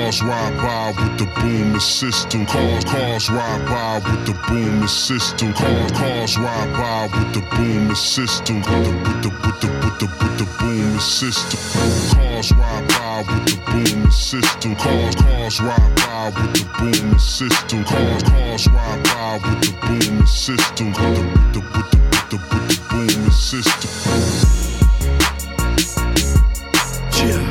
Cars ride by with the booming system. Cars ride by with the booming system. Cars ride by with the booming system. With the booming system. Cars ride by with the booming system. Cars ride by with the booming system. Cars ride by with the booming system. With the booming system. Yeah.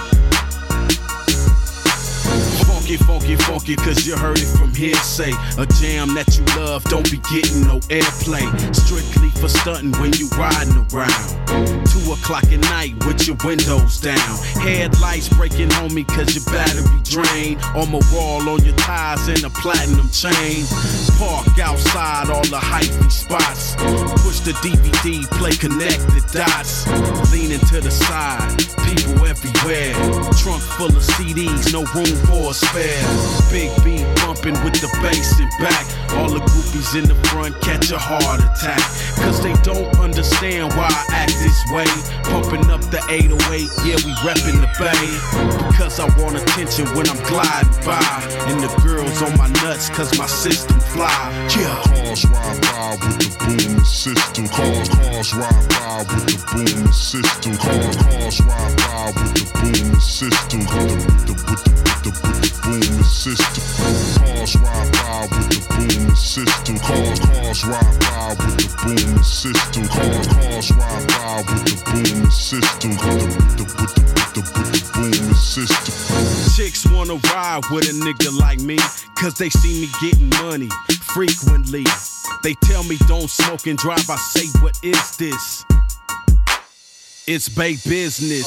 Funky, cause you heard it from hearsay. A jam that you love don't be getting no airplay. Strictly for stunting when you riding around. 2 o'clock at night with your windows down. Headlights breaking homie cause your battery drained. Armor wall on your tires and a platinum chain. Park outside all the hypey spots. Push the DVD, play connected dots. Leaning to the side, people everywhere. Trunk full of CDs, no room for a spare. Big beat bumping with the bass in back. All the groupies in the front catch a heart attack. Cause they don't understand why I act this way. Pumping up the 808, yeah, we reppin' the Bay. Because I want attention when I'm gliding by. And the girls on my nuts cause my system fly. Yeah. Cars ride by with the booming system. Cars ride by with the booming system. Cars ride by with the booming system. With the booming system. Cars ride by with the booming system. Cars ride by with the booming system. Cars ride by with the booming system. With the booming system. Chicks wanna ride with a nigga like me, cause they see me getting money frequently. They tell me don't smoke and drive, I say what is this? It's Bay business.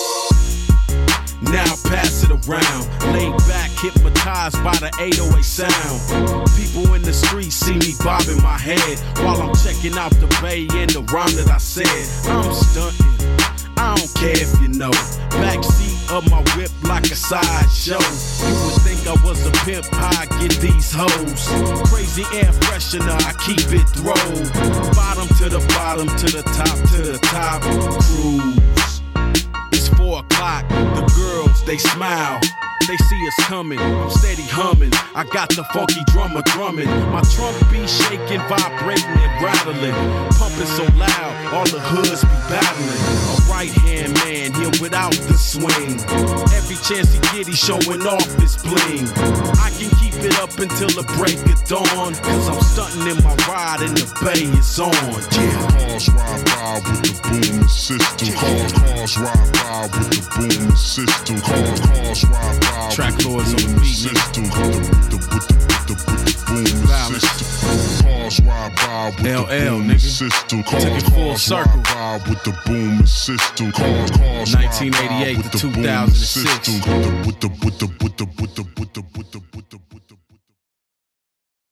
Now pass it around. Laid back, hypnotized by the 808 sound. People in the streets see me bobbing my head while I'm checking out the Bay and the rhyme that I said. I'm stunting, I don't care if you know. Backseat of my whip like a sideshow. You would think I was a pimp, I get these hoes. Crazy air freshener, I keep it thrown. Bottom to the bottom, to the top, cruise. 4 o'clock, the girls, they smile. They see us coming, I'm steady humming. I got the funky drummer drumming. My trunk be shaking, vibrating and rattling. Pumping so loud, all the hoods be battling. A right-hand man here without the swing. Every chance he get, he showing off his bling. I can keep it up until the break of dawn, cause I'm stunting in my ride and the Bay is on. Yeah. Cars ride by with the booming system. Cars ride by with the booming system. Cars ride by. Track lords on the beat, system. With the booming system. Cars ride by with the booming system. Took it full circle. With the booming system. Cars 1988 to 2006.